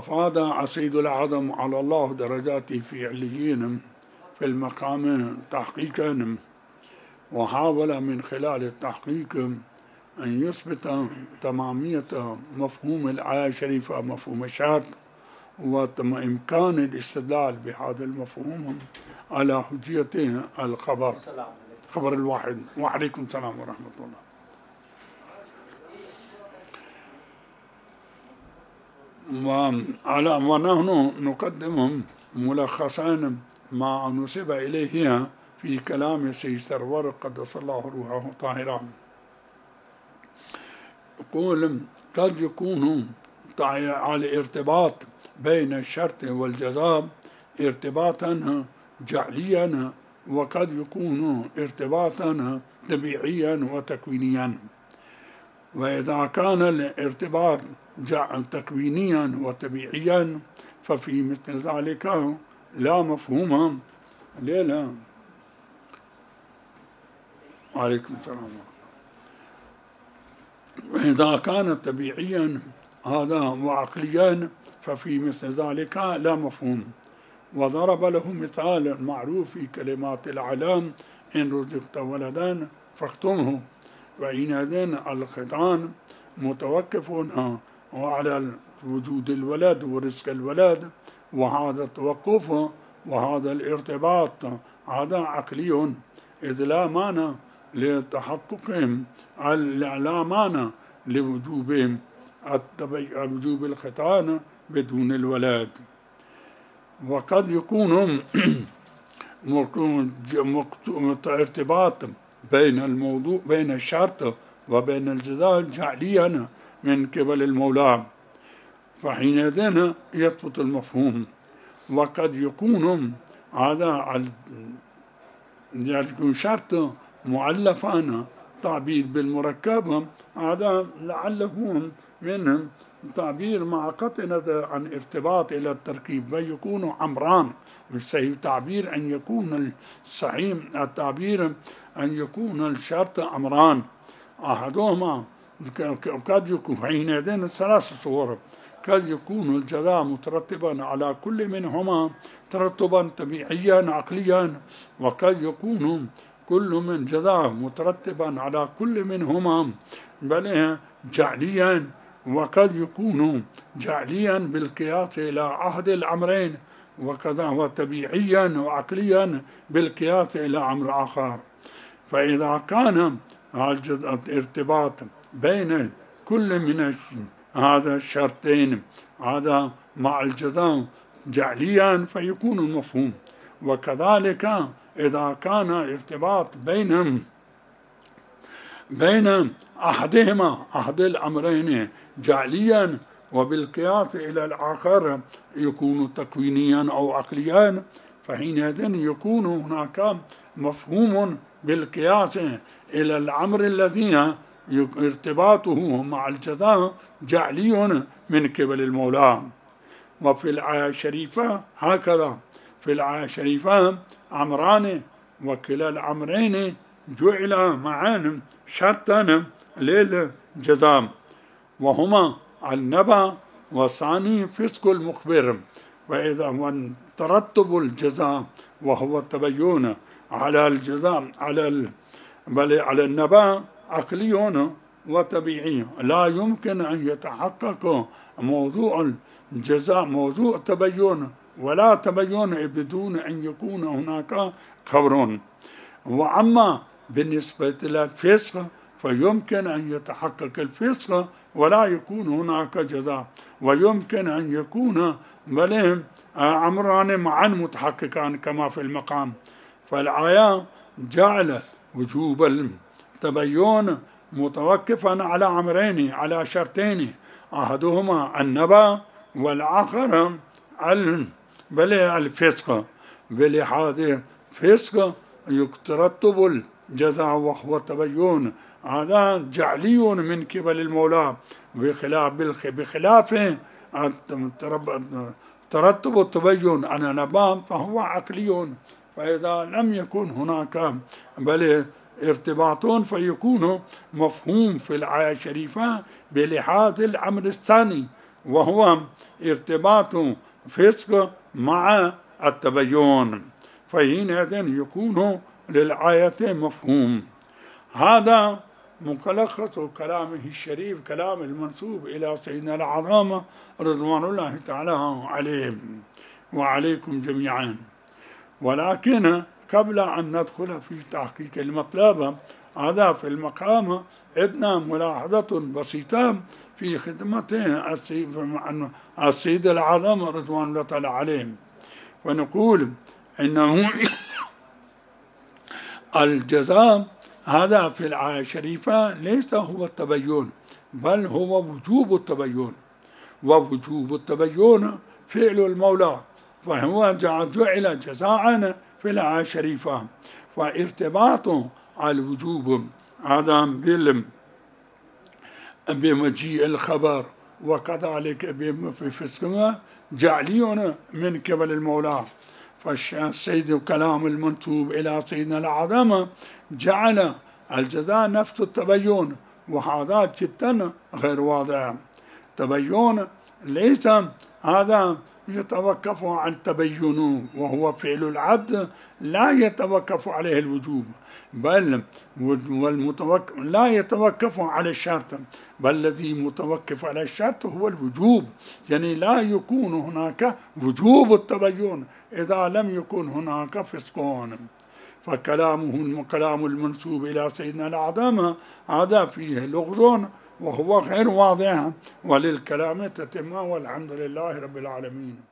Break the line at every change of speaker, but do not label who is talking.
أفاد عسيد العظم على الله درجاته في عليين في المقام تحقيقا، وحاول من خلال التحقيق أن يثبت تمامية مفهوم الآية الشريفة مفهوم الشرط، وإمكان الاستدلال بهذا المفهوم على حجية الخبر خبر الواحد. وعليكم السلام ورحمة الله. ونحن نقدم ملخصا ما نسب إليه في كلام السيد سرور قدس الله روحه طاهرا. يقول قد يكون على ارتباط بين الشرط والجزاء ارتباطا جعليا، وقد يكون ارتباطا طبيعيا وتكوينيا. وإذا كان الارتباط تكوينيا وطبيعيا ففي مثل ذلك لا مفهوم لا. عليكم السلام. وإذا كان طبيعيا هذا وعقليا ففي مثل ذلك لا مفهوم. وضرب له مثال معروف في كلمات العلام: إن رزقت ولدا فاختمه. وحينئذ الختان متوقف على وجود الولد ورزق الولد، وهذا التوقف وهذا الارتباط هذا عقلي، إذ لا مانع لتحققهم، لا مانع لوجوبهم وجوب الختان بدون الولد. وقد يكون ارتباط بين الشرط وبين الجزاء جعليا من قبل المولى، فحينئذ يثبت المفهوم. وقد يكون هذا يكون شرط مؤلفا تعبير بالمركب، هذا لعله من تعبير مع قطنة عن ارتباط إلى التركيب، ويكون أمران. الصحيح تعبير أن يكون الصحيح التعبير أن يكون الشرط أمران، أحدهما قد يكون حينئذ ثلاث صور: قد يكون الجزاء مترتبا على كل منهما ترتبا طبيعيا عقليا، وقد يكون كل من جزاء مترتبا على كل منهما بل جعليا، وقد يكون جعليا بالقياس إلى أحد الأمرين، وكذا وطبيعيا وعقليا بالقياس إلى أمر آخر. فإذا كان الارتباط بين كل من هذا الشرطين هذا مع الجزاء جعليا فيكون المفهوم. وكذلك إذا كان ارتباط بين أحدهما أحد الأمرين جعليا وبالقياس إلى الآخر يكون تكوينيا أو عقليا، فحينئذ يكون هناك مفهوم بالقياس إلى الأمر الذي ارتباطه مع الجزاء جعلي من قبل المولى. وفي الآية الشريفة هكذا، في الآية الشريفة أمران وكلا الأمرين جعل معا شرطا للجزاء، وهما النبأ والثاني فسق المخبر. وإذا ترتب الجزاء وهو التبين على الجزاء على النبأ عقلي وطبيعي، لا يمكن أن يتحقق موضوع الجزاء موضوع تبين ولا تبين بدون أن يكون هناك خبر. وأما بالنسبة للفسق فيمكن أن يتحقق الفسق ولا يكون هناك جزاء، ويمكن أن يكون بل أمران معا متحققان كما في المقام. فالآية جعل وجوب التبين متوقفا على أمرين على شرطين، أحدهما النبأ والآخر بل الفسق. بلهذا الفسق يترتب الجزاء وهو التبين، هذا جعلي من قبل المولى، بخلاف ترتب التبين على نبأ فهو عقلي. فإذا لم يكن هناك بل ارتباط فيكون مفهوم في الآية الشريفة بلحاظ الأمر الثاني، وهو ارتباط فسق مع التبين، فحينئذ يكون للآية مفهوم. هذا ملخص كلامه الشريف، كلام المنسوب إلى سيدنا العظامة رضوان الله تعالى عليهم وعليكم جميعا. ولكن قبل أن ندخل في تحقيق المطلب هذا في المقام عندنا ملاحظة بسيطة في خدمة السيد العظام رضوان الله تعالى عليهم، ونقول إنه الجزاء هذا في الآية الشريفة ليس هو التبين، بل هو وجوب التبين، ووجوب التبين فعل المولى، فهو جعل جزاء في الآية الشريفة. فارتباط الوجوب هذا بمجيء الخبر وكذلك بفسقه جعلي من قبل المولى. فالسيد كلام المنسوب إلى سيدنا العظمة جعل الجزاء نفس التبين، وهذا جدا غير واضح. تبين ليس هذا يتوقف عن تبينه، وهو فعل العبد لا يتوقف عليه الوجوب، بل لا يتوقف على الشرط، بل الذي متوقف على الشرط هو الوجوب، يعني لا يكون هناك وجوب التبين إذا لم يكن هناك فسق. فكلامه كلام المنسوب إلى سيدنا العظامة هذا فيه لغز وهو غير واضح، وللكلام تتمة، والحمد لله رب العالمين.